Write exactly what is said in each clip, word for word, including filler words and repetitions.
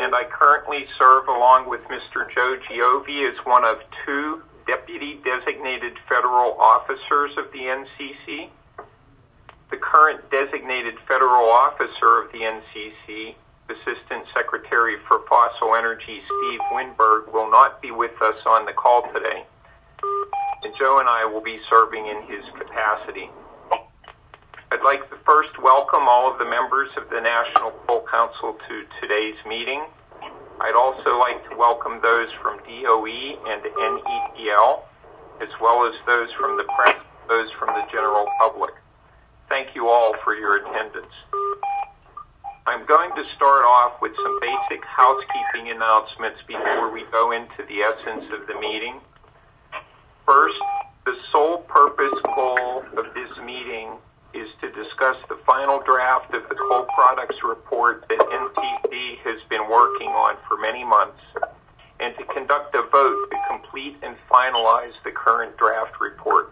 and I currently serve along with Mister Joe Giove as one of two Deputy Designated Federal Officers of the N C C. The current Designated Federal Officer of the N C C, Assistant Secretary for Fossil Energy Steve Winberg, will not be with us on the call today, and Joe and I will be serving in his capacity. I'd like to first welcome all of the members of the National Coal Council to today's meeting. I'd also like to welcome those from D O E and N E P L, as well as those from the press, those from the general public. Thank you all for your attendance. I'm going to start off with some basic housekeeping announcements before we go into the essence of the meeting. First, the sole purpose goal of this meeting is to discuss the final draft of the Coal Products Report that N C C has been working on for many months, and to conduct a vote to complete and finalize the current draft report.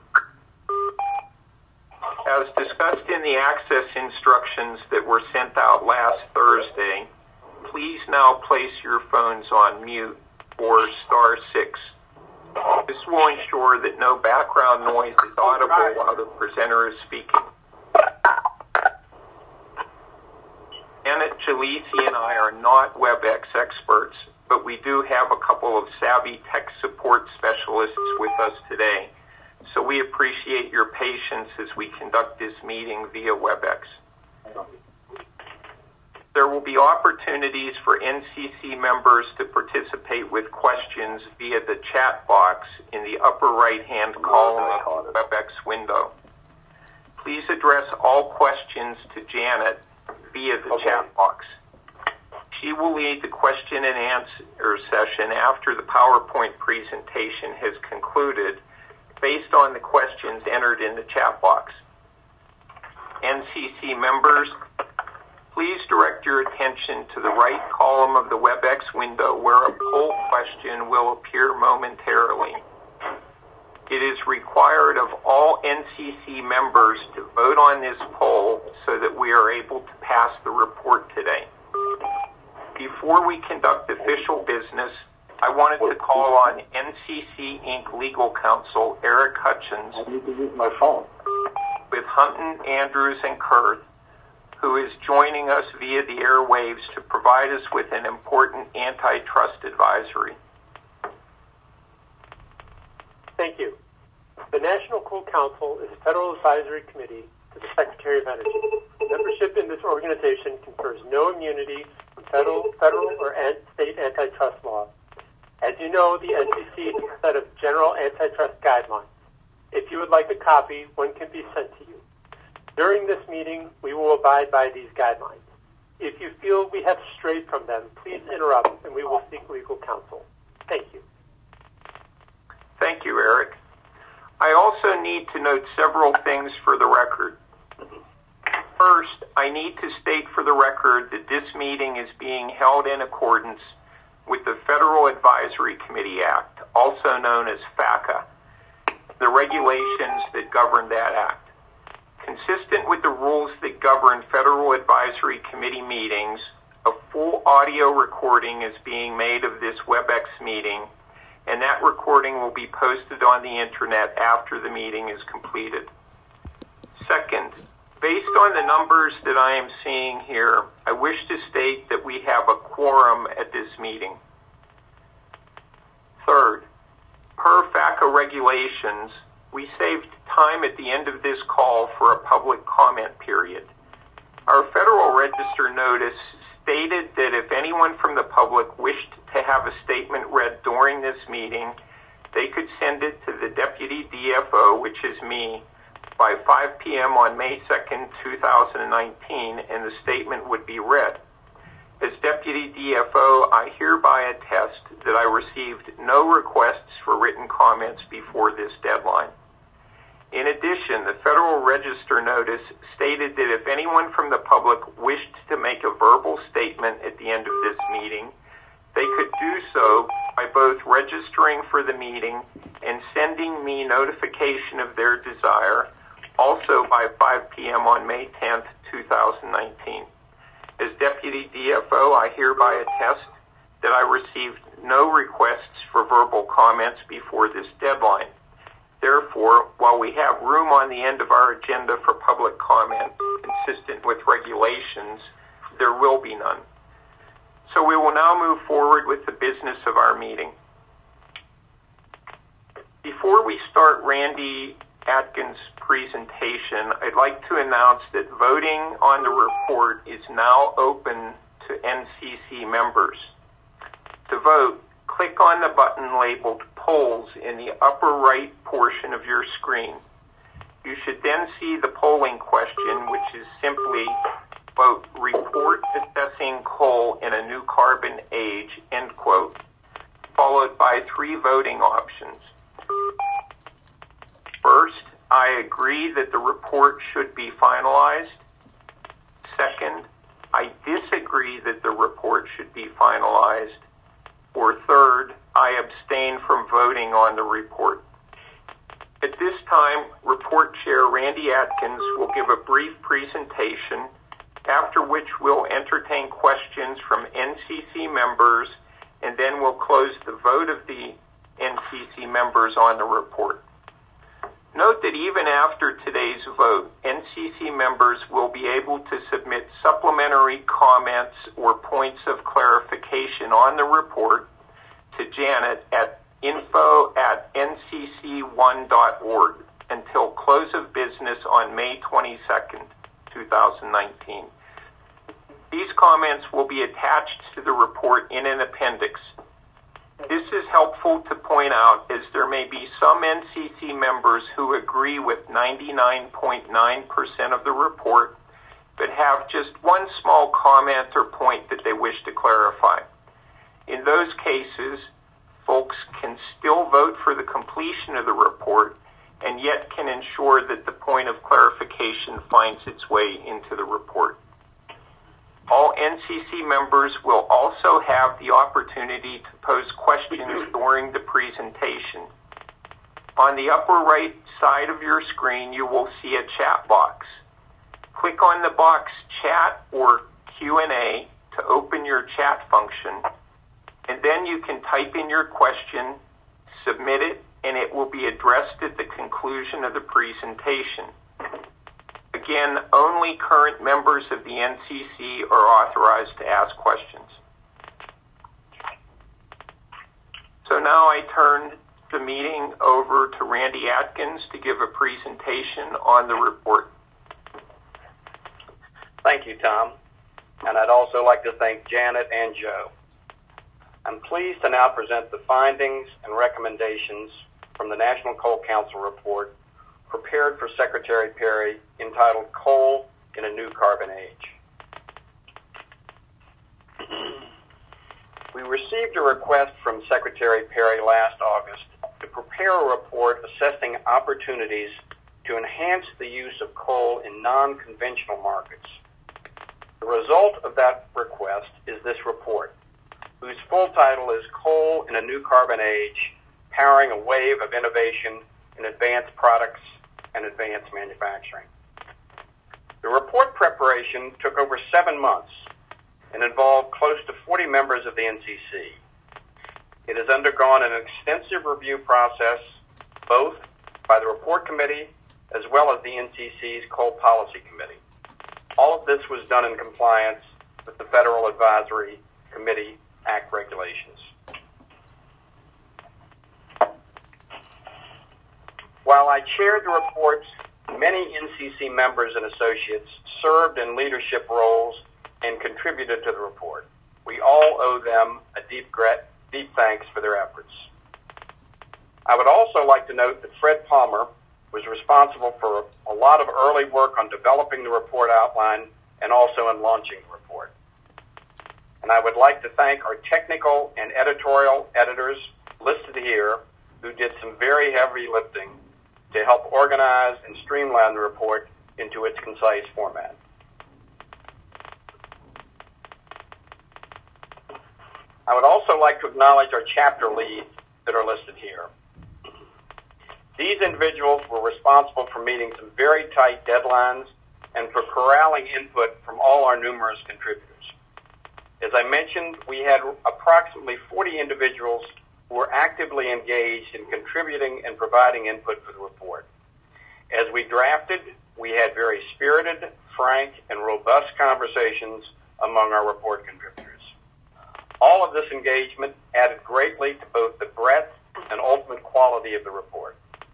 As discussed in the access instructions that were sent out last Thursday, please now place your phones on mute or star six. This will ensure that no background noise is audible while the presenter is speaking. Janet Jalisi and I are not WebEx experts, but we do have a couple of savvy tech support specialists with us today, so we appreciate your patience as we conduct this meeting via WebEx. There will be opportunities for N C C members to participate with questions via the chat box in the upper right-hand column of the WebEx window. Please address all questions to Janet via the okay. chat box. She will lead the question and answer session after the PowerPoint presentation has concluded, based on the questions entered in the chat box. N C C members, please direct your attention to the right column of the WebEx window where a poll question will appear momentarily. It is required of all N C C members to vote on this poll so that we are able to pass the report today. Before we conduct official business, I wanted to call on N C C Incorporated legal counsel Eric Hutchins I need to use my phone. with Hunton, Andrews, and Kurth, who is joining us via the airwaves to provide us with an important antitrust advisory. Thank you. The National Coal Council is a federal advisory committee to the Secretary of Energy. Membership in this organization confers no immunity from federal, federal or state antitrust laws. As you know, the N C C has a set of general antitrust guidelines. If you would like a copy, one can be sent to you. During this meeting, we will abide by these guidelines. If you feel we have strayed from them, please interrupt and we will seek legal counsel. Thank you. Thank you, Eric. I also need to note several things for the record. First, I need to state for the record that this meeting is being held in accordance with the Federal Advisory Committee Act, also known as FACA, the regulations that govern that act. Consistent with the rules that govern Federal Advisory Committee meetings, a full audio recording is being made of this WebEx meeting, and that recording will be posted on the internet after the meeting is completed. Second, based on the numbers that I am seeing here, I wish to state that we have a quorum at this meeting. Third, per FACA regulations, we saved time at the end of this call for a public comment period. Our Federal Register notice stated that if anyone from the public wished to have a statement read during this meeting, they could send it to the Deputy D F O, which is me, by five p.m. on May second, two thousand nineteen, and the statement would be read. As Deputy D F O, I hereby attest that I received no requests for written comments before this deadline. In addition, the Federal Register notice stated that if anyone from the public wished to make a verbal statement at the end of this meeting, they could do so by both registering for the meeting and sending me notification of their desire, also by five p.m. on May tenth, two thousand nineteen. As Deputy D F O, I hereby attest received no requests for verbal comments before this deadline. Therefore, while we have room on the end of our agenda for public comment consistent with regulations, there will be none. So we will now move forward with the business of our meeting. Before we start Randy Atkins' presentation, I'd like to announce that voting on the report is now open to N C C members. To vote, click on the button labeled Polls in the upper right portion of your screen. You should then see the polling question, which is simply, quote, report assessing coal in a new carbon age, end quote, followed by three voting options. First, I agree that the report should be finalized. Second, I disagree that the report should be finalized. Or third, I abstain from voting on the report. At this time, Report Chair Randy Atkins will give a brief presentation, after which we'll entertain questions from N C C members, and then we'll close the vote of the N C C members on the report. Note that even after today's vote, N C C members will be able to submit supplementary comments or points of clarification on the report to Janet at info at n c c one dot org until close of business on May twenty-second, two thousand nineteen. These comments will be attached to the report in an appendix. This is helpful to point out as there may be some N C C members who agree with ninety-nine point nine percent of the report, but have just one small comment or point that they wish to clarify. In those cases, folks can still vote for the completion of the report and yet can ensure that the point of clarification finds its way into the report. All N C C members will also have the opportunity to pose questions during the presentation. On the upper right side of your screen, you will see a chat box. Click on the box Chat or Q and A to open your chat function, and then you can type in your question, submit it, and it will be addressed at the conclusion of the presentation. Again, only current members of the N C C are authorized to ask questions. So now I turn the meeting over to Randy Atkins to give a presentation on the report. Thank you, Tom. And I'd also like to thank Janet and Joe. I'm pleased to now present the findings and recommendations from the National Coal Council report prepared for Secretary Perry entitled Coal in a New Carbon Age. We received a request from Secretary Perry last August to prepare a report assessing opportunities to enhance the use of coal in non-conventional markets. The result of that request is this report, whose full title is Coal in a New Carbon Age, Powering a Wave of Innovation in Advanced Products and Advanced Manufacturing. The report preparation took over seven months and involved close to forty members of the N C C. It has undergone an extensive review process, both by the report committee as well as the N C C's Coal Policy Committee. All of this was done in compliance with the Federal Advisory Committee Act regulations. While I chaired the reports, many N C C members and associates served in leadership roles and contributed to the report. We all owe them a deep, deep thanks for their efforts. I would also like to note that Fred Palmer was responsible for a lot of early work on developing the report outline and also in launching the report. And I would like to thank our technical and editorial editors listed here who did some very heavy lifting to help organize and streamline the report into its concise format. I would also like to acknowledge our chapter leads that are listed here. These individuals were responsible for meeting some very tight deadlines and for corralling input from all our numerous contributors. As I mentioned, we had approximately forty individuals who were actively engaged in contributing and providing input for the report. As we drafted, we had very spirited, frank, and robust conversations among our report contributors. All of this engagement added greatly to both the breadth and ultimate quality of the report.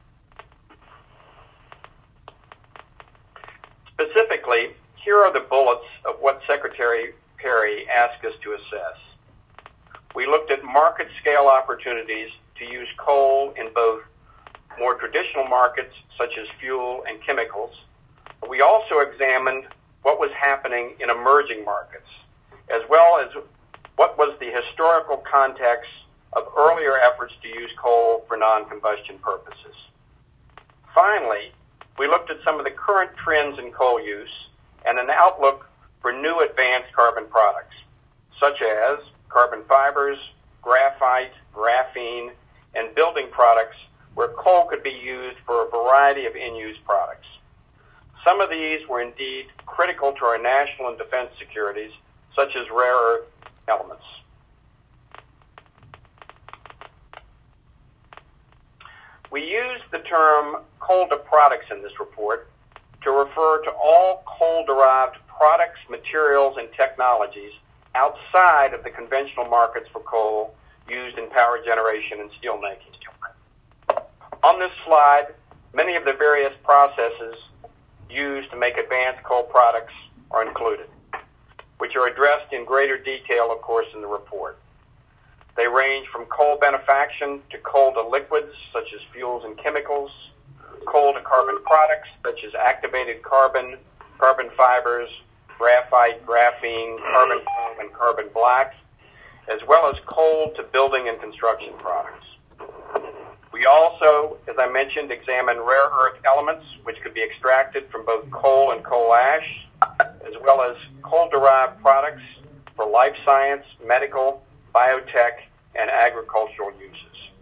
Specifically, here are the bullets of what Secretary Perry asked us to assess. We looked at market scale opportunities to use coal in both more traditional markets such as fuel and chemicals. We also examined what was happening in emerging markets, as well as what was the historical context of earlier efforts to use coal for non-combustion purposes. Finally, we looked at some of the current trends in coal use and an outlook for new advanced carbon products, such as carbon fibers, graphite, graphene, and building products where coal could be used for a variety of in-use products. Some of these were indeed critical to our national and defense securities, such as rare earth elements. We used the term coal to products in this report to refer to all coal-derived products, materials, and technologies outside of the conventional markets for coal used in power generation and steelmaking. On this slide, many of the various processes used to make advanced coal products are included, which are addressed in greater detail, of course, in the report. They range from coal benefaction to coal to liquids, such as fuels and chemicals, coal to carbon products, such as activated carbon, carbon fibers, graphite, graphene, carbon foam, and carbon black, as well as coal to building and construction products. We also, as I mentioned, examine rare earth elements, which could be extracted from both coal and coal ash, as well as coal-derived products for life science, medical, biotech, and agricultural uses.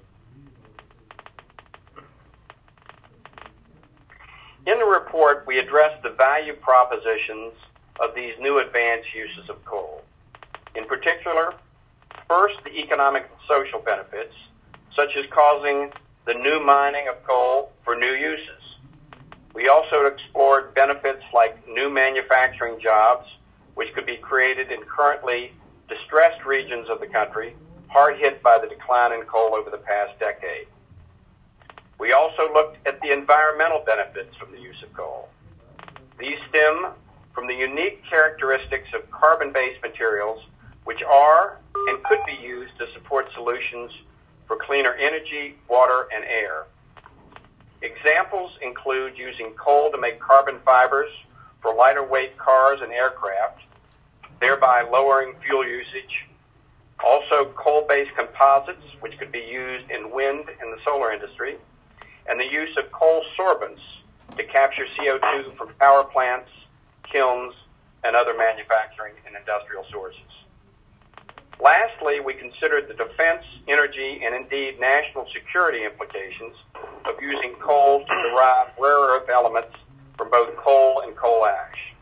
In the report, we addressed the value propositions of these new advanced uses of coal. In particular, first, the economic and social benefits, such as causing the new mining of coal for new uses. We also explored benefits like new manufacturing jobs, which could be created in currently distressed regions of the country, hard hit by the decline in coal over the past decade. We also looked at the environmental benefits from the use of coal. These stem from the unique characteristics of carbon-based materials, which are and could be used to support solutions for cleaner energy, water, and air. Examples include using coal to make carbon fibers for lighter weight cars and aircraft, thereby lowering fuel usage. Also, coal-based composites, which could be used in wind and the solar industry, and the use of coal sorbents to capture C O two from power plants, kilns, and other manufacturing and industrial sources. Lastly, we considered the defense, energy, and indeed national security implications of using coal to derive rare earth elements from both coal and coal ash.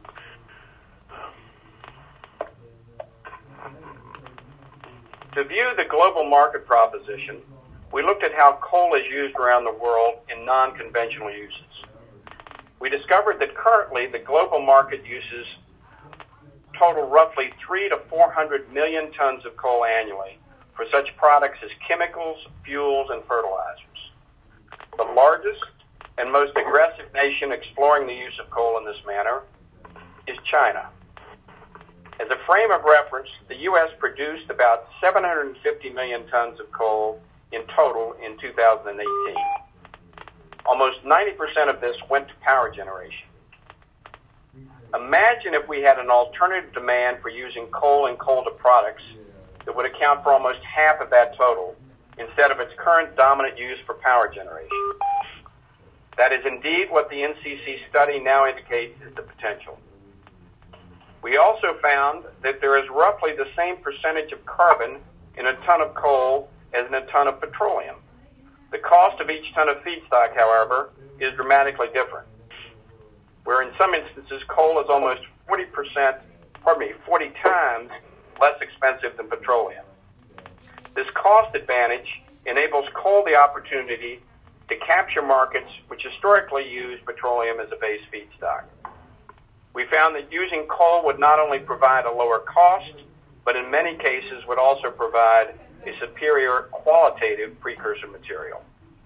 To view the global market proposition, we looked at how coal is used around the world in non-conventional uses. We discovered that currently the global market uses total roughly three to four hundred million tons of coal annually for such products as chemicals, fuels, and fertilizers. The largest and most aggressive nation exploring the use of coal in this manner is China. As a frame of reference, the U S produced about seven hundred fifty million tons of coal in total in two thousand eighteen. Almost ninety percent of this went to power generation. Imagine if we had an alternative demand for using coal and coal to products that would account for almost half of that total, instead of its current dominant use for power generation. That is indeed what the N C C study now indicates is the potential. We also found that there is roughly the same percentage of carbon in a ton of coal as in a ton of petroleum. The cost of each ton of feedstock, however, is dramatically different, where in some instances coal is almost forty percent, pardon me, forty times less expensive than petroleum. This cost advantage enables coal the opportunity to capture markets which historically used petroleum as a base feedstock. We found that using coal would not only provide a lower cost, but in many cases would also provide a superior qualitative precursor material.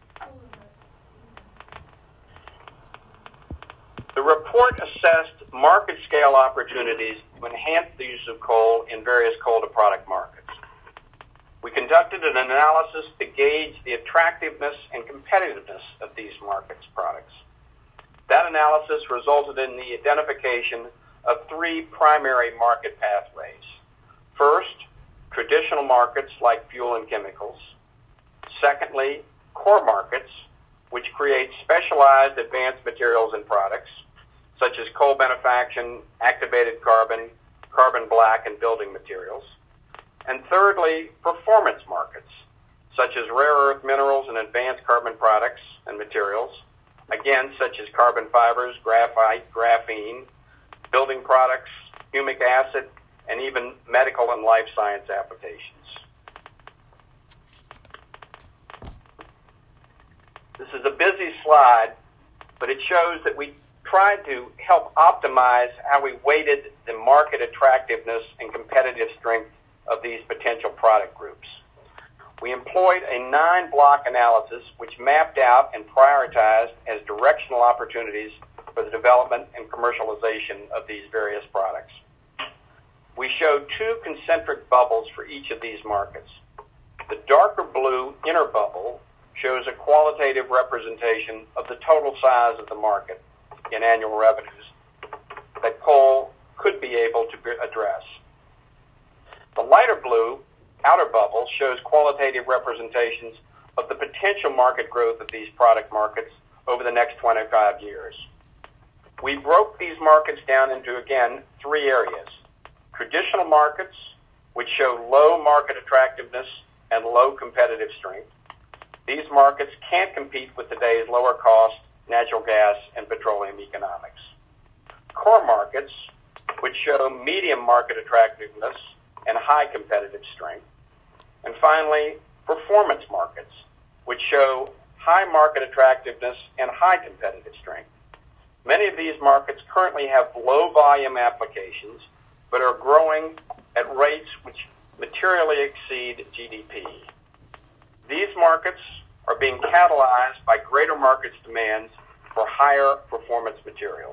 The report assessed market scale opportunities to enhance the use of coal in various coal-to-product markets. We conducted an analysis to gauge the attractiveness and competitiveness of these markets products. That analysis resulted in the identification of three primary market pathways. First, traditional markets like fuel and chemicals. Secondly, core markets, which create specialized advanced materials and products, such as coal benefaction, activated carbon, carbon black, and building materials. And thirdly, performance markets, such as rare earth minerals and advanced carbon products and materials, again, such as carbon fibers, graphite, graphene, building products, humic acid, and even medical and life science applications. This is a busy slide, but it shows that we tried to help optimize how we weighted the market attractiveness and competitive strength of these potential product groups. We employed a nine-block analysis which mapped out and prioritized as directional opportunities for the development and commercialization of these various products. We showed two concentric bubbles for each of these markets. The darker blue inner bubble shows a qualitative representation of the total size of the market in annual revenues that coal could be able to address. The lighter blue outer bubble shows qualitative representations of the potential market growth of these product markets over the next twenty-five years. We broke these markets down into, again, three areas. Traditional markets, which show low market attractiveness and low competitive strength. These markets can't compete with today's lower cost natural gas and petroleum economics. Core markets, which show medium market attractiveness and high competitive strength. And finally, performance markets, which show high market attractiveness and high competitive strength. Many of these markets currently have low volume applications, but are growing at rates which materially exceed G D P. These markets are being catalyzed by greater markets demands for higher performance materials.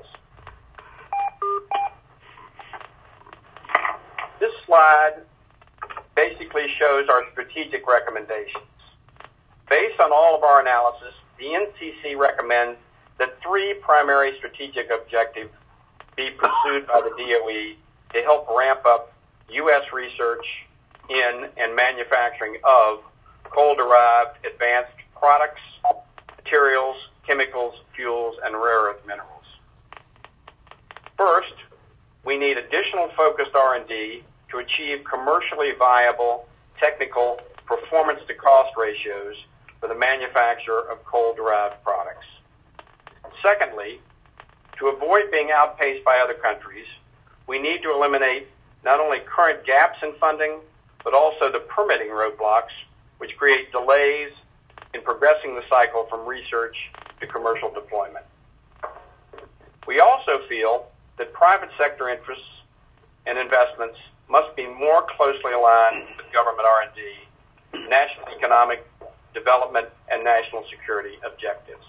This slide basically shows our strategic recommendations. Based on all of our analysis, the N C C recommends that three primary strategic objectives be pursued by the D O E to help ramp up U S research in and manufacturing of coal-derived advanced products, materials, chemicals, fuels, and rare earth minerals. First, we need additional focused R and D to achieve commercially viable technical performance-to-cost ratios for the manufacture of coal-derived products. Secondly, to avoid being outpaced by other countries, we need to eliminate not only current gaps in funding, but also the permitting roadblocks, which create delays in progressing the cycle from research to commercial deployment. We also feel that private sector interests and investments must be more closely aligned with government R and D, national economic development, and national security objectives.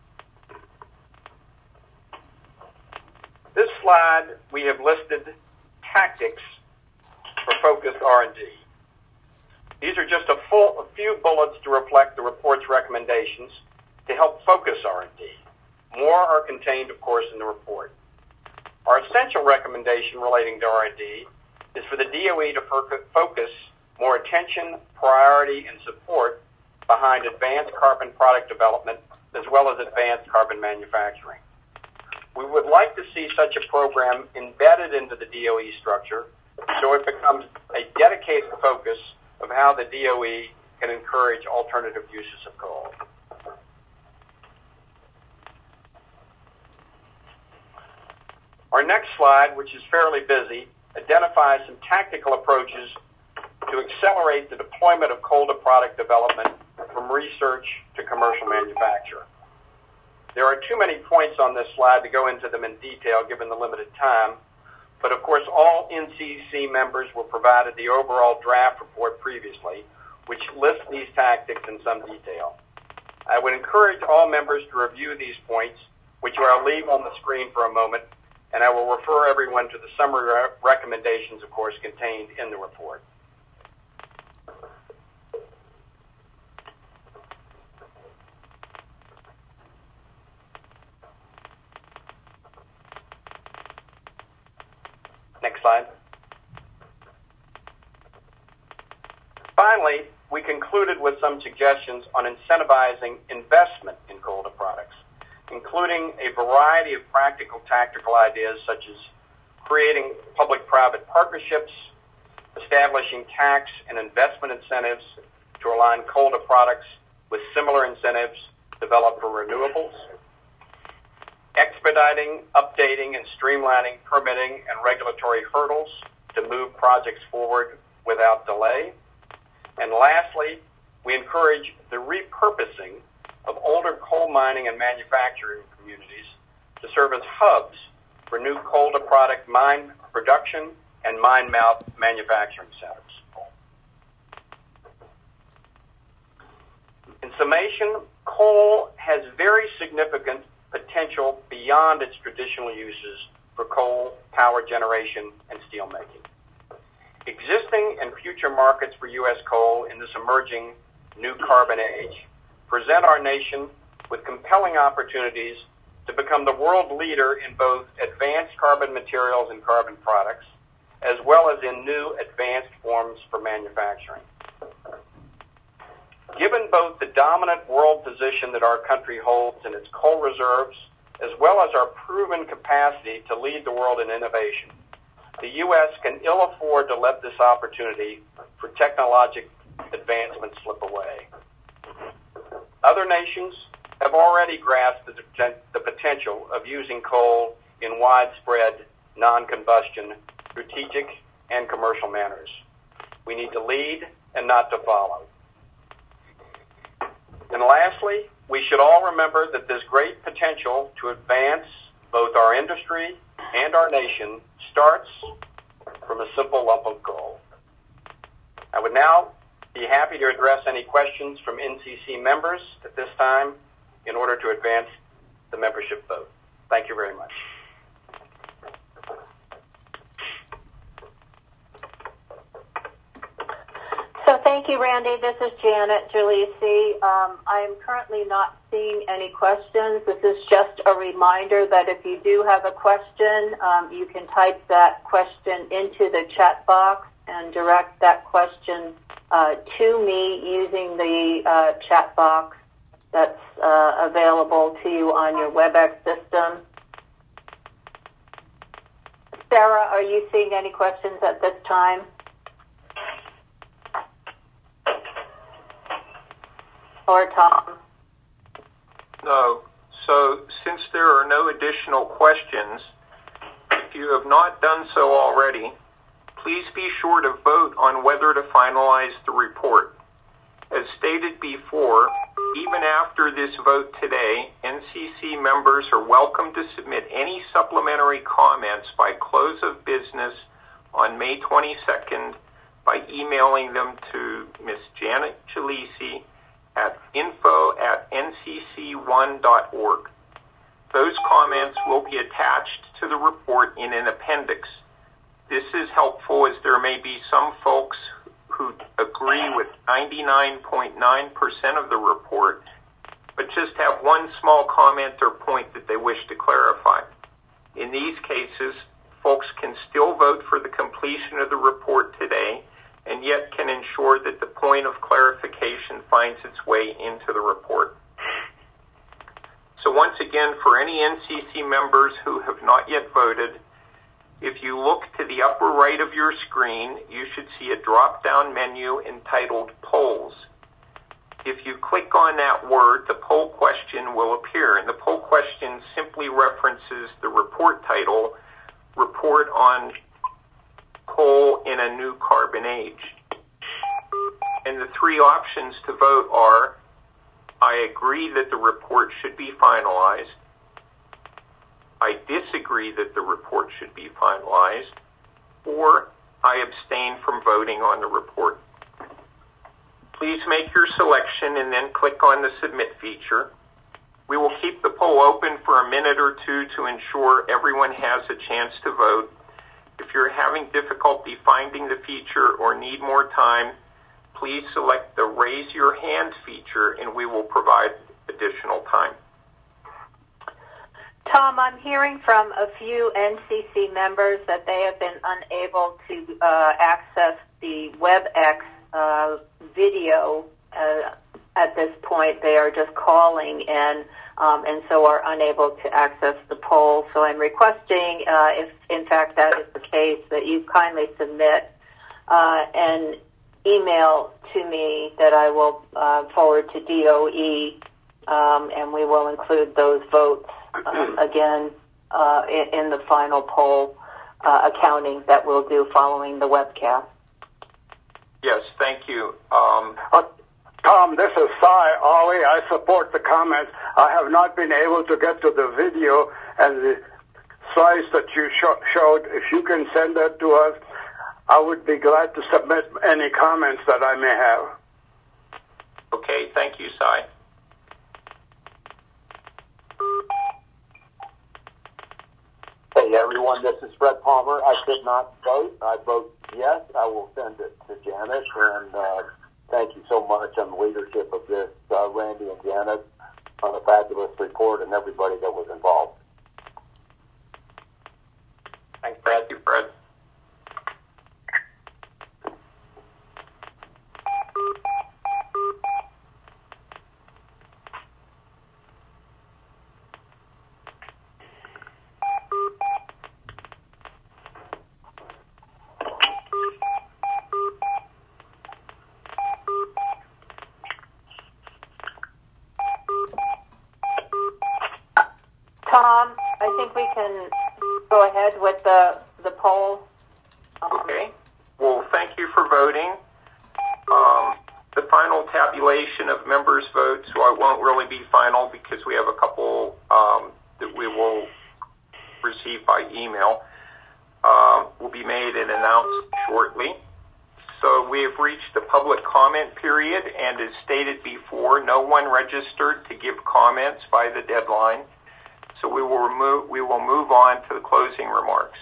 This slide, we have listed tactics for focused R and D. These are just a, full, a few bullets to reflect the report's recommendations to help focus R and D. More are contained, of course, in the report. Our essential recommendation relating to R and D is for the D O E to focus more attention, priority, and support behind advanced carbon product development as well as advanced carbon manufacturing. We would like to see such a program embedded into the D O E structure so it becomes a dedicated focus of how the D O E can encourage alternative uses of coal. Our next slide, which is fairly busy, identifies some tactical approaches to accelerate the deployment of coal-to-product development from research to commercial manufacture. There are too many points on this slide to go into them in detail given the limited time, but of course all N C C members were provided the overall draft report previously, which lists these tactics in some detail. I would encourage all members to review these points, which I'll leave on the screen for a moment, and I will refer everyone to the summary re- recommendations, of course, contained in the report. Next slide. Finally, we concluded with some suggestions on incentivizing investment in coal to products, including a variety of practical tactical ideas such as creating public-private partnerships, establishing tax and investment incentives to align coal to products with similar incentives developed for renewables, expediting, updating, and streamlining permitting and regulatory hurdles to move projects forward without delay. And lastly, we encourage the repurposing of older coal mining and manufacturing communities to serve as hubs for new coal-to-product mine production and mine mouth manufacturing centers. In summation, coal has very significant potential beyond its traditional uses for coal, power generation, and steelmaking. Existing and future markets for U S coal in this emerging new carbon age present our nation with compelling opportunities to become the world leader in both advanced carbon materials and carbon products, as well as in new advanced forms for manufacturing. Given both the dominant world position that our country holds in its coal reserves, as well as our proven capacity to lead the world in innovation, the U S can ill afford to let this opportunity for technological advancement slip away. Other nations have already grasped the, the potential of using coal in widespread, non-combustion, strategic, and commercial manners. We need to lead and not to follow. And lastly, we should all remember that this great potential to advance both our industry and our nation starts from a simple lump of coal. I would now be happy to address any questions from N C C members at this time in order to advance the membership vote. Thank you very much. So thank you, Randy. This is Janet Gillespie. Um, I am currently not seeing any questions. This is just a reminder that if you do have a question, um, you can type that question into the chat box and direct that question uh, to me using the uh, chat box that's uh, available to you on your WebEx system. Sarah, are you seeing any questions at this time? Or Tom? No. So since there are no additional questions, if you have not done so already, please be sure to vote on whether to finalize the report. As stated before, even after this vote today, N C C members are welcome to submit any supplementary comments by close of business on May twenty-second by emailing them to Miz Janet Gillespie at info at n c c one dot org. Those comments will be attached to the report in an appendix. This is helpful as there may be some folks who agree with ninety-nine point nine percent of the report, but just have one small comment or point that they wish to clarify. In these cases, folks can still vote for the completion of the report today and yet can ensure that the point of clarification finds its way into the report. So once again, for any N C C members who have not yet voted, if you look to the upper right of your screen, you should see a drop-down menu entitled Polls. If you click on that word, the poll question will appear, and the poll question simply references the report title, Report on coal in a new carbon age? And the three options to vote are: I agree that the report should be finalized, I disagree that the report should be finalized, or I abstain from voting on the report. Please make your selection and then click on the Submit feature. We will keep the poll open for a minute or two to ensure everyone has a chance to vote. If you're having difficulty finding the feature or need more time, please select the Raise Your Hand feature and we will provide additional time. Tom, I'm hearing from a few N C C members that they have been unable to uh, access the WebEx uh, video uh, at this point. They are just calling in um, and so are unable to access the poll. So I'm requesting, uh, if in fact that is the case, that you kindly submit uh, an email to me that I will uh, forward to D O E, um, and we will include those votes um, again uh, in, in the final poll uh, accounting that we'll do following the webcast. Yes, thank you. Um, uh, Tom, this is Cy Ollie. I support the comments. I have not been able to get to the video and the slides that you sh- showed. If you can send that to us, I would be glad to submit any comments that I may have. Okay, thank you, Cy. Hey everyone, this is Fred Palmer. I could not vote. I vote yes. I will send it to Janet, and uh, thank you so much on the leadership of this, uh, Randy and Janet, on a fabulous report and everybody that was involved. Thanks, Thank you, Fred. Tom, I think we can go ahead with the, the poll. Um, Okay. Well, thank you for voting. Um, the final tabulation of members' votes, so it won't really be final because we have a couple um, that we will receive by email, uh, will be made and announced shortly. So we have reached the public comment period, and as stated before, no one registered to give comments by the deadline. So we will remove, we will move on to the closing remarks.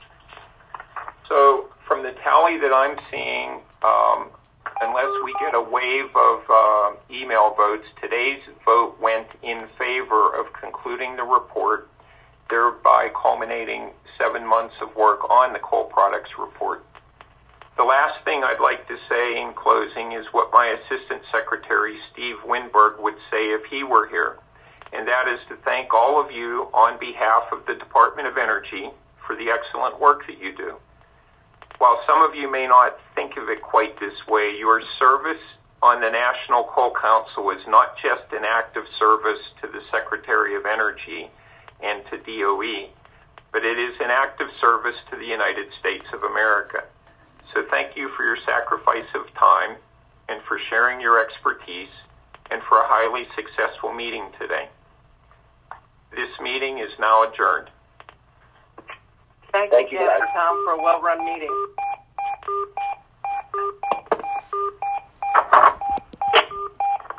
So from the tally that I'm seeing, um, unless we get a wave of uh, email votes, today's vote went in favor of concluding the report, thereby culminating seven months of work on the coal products report. The last thing I'd like to say in closing is what my Assistant Secretary, Steve Winberg, would say if he were here. And that is to thank all of you on behalf of the Department of Energy for the excellent work that you do. While some of you may not think of it quite this way, your service on the National Coal Council is not just an act of service to the Secretary of Energy and to D O E, but it is an act of service to the United States of America. So thank you for your sacrifice of time and for sharing your expertise and for a highly successful meeting today. This meeting is now adjourned. Thank, Thank you, you, Janet guys. and Tom, for a well-run meeting.